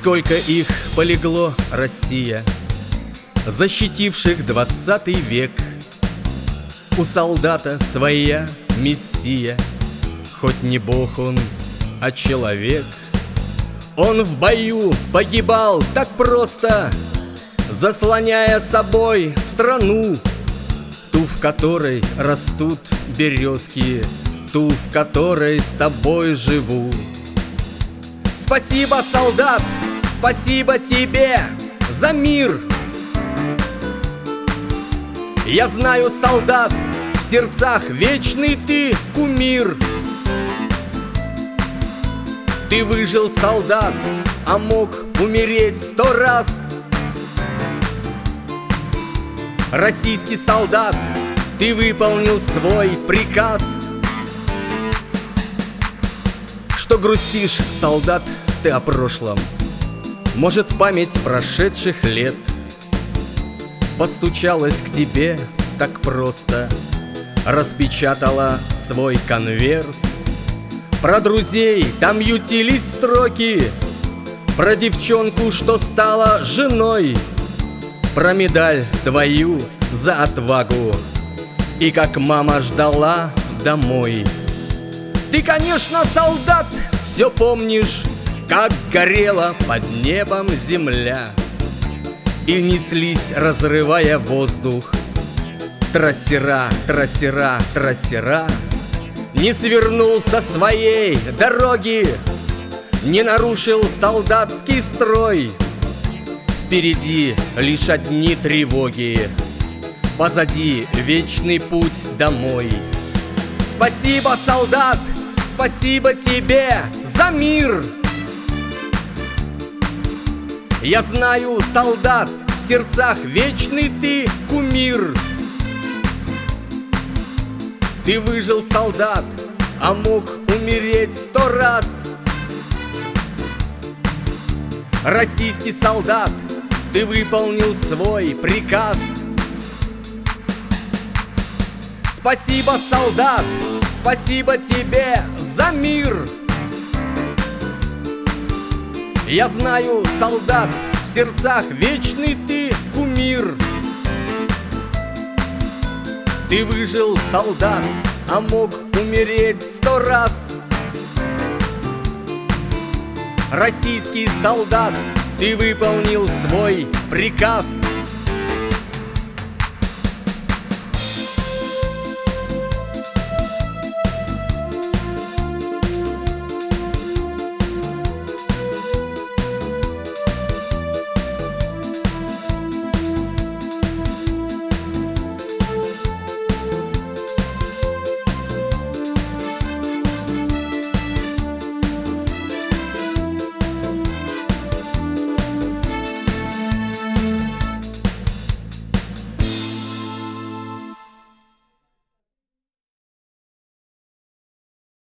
Сколько их полегло, Россия, защитивших 20 век. У солдата своя мессия, хоть не бог он, а человек. Он в бою погибал так просто, заслоняя собой страну, ту, в которой растут березки, ту, в которой с тобой живу. Спасибо, солдат, спасибо тебе за мир. Я знаю, солдат, в сердцах вечный ты кумир. Ты выжил, солдат, а мог умереть 100 раз. Российский солдат, ты выполнил свой приказ. Что грустишь, солдат, ты о прошлом? Может, память прошедших лет постучалась к тебе так просто, распечатала свой конверт. Про друзей там ютились строки, про девчонку, что стала женой, про медаль твою за отвагу и как мама ждала домой. Ты, конечно, солдат, все помнишь, как горела под небом земля, и неслись, разрывая воздух, трассера, трассера, трассера. Не свернул со своей дороги, не нарушил солдатский строй. Впереди лишь одни тревоги, позади вечный путь домой. Спасибо, солдат, спасибо тебе за мир. Я знаю, солдат, в сердцах вечный ты кумир. Ты выжил, солдат, а мог умереть 100 раз. Российский солдат, ты выполнил свой приказ. Спасибо, солдат, спасибо тебе за мир. Я знаю, солдат, в сердцах вечный ты кумир. Ты выжил, солдат, а мог умереть 100 раз. Российский солдат, ты выполнил свой приказ.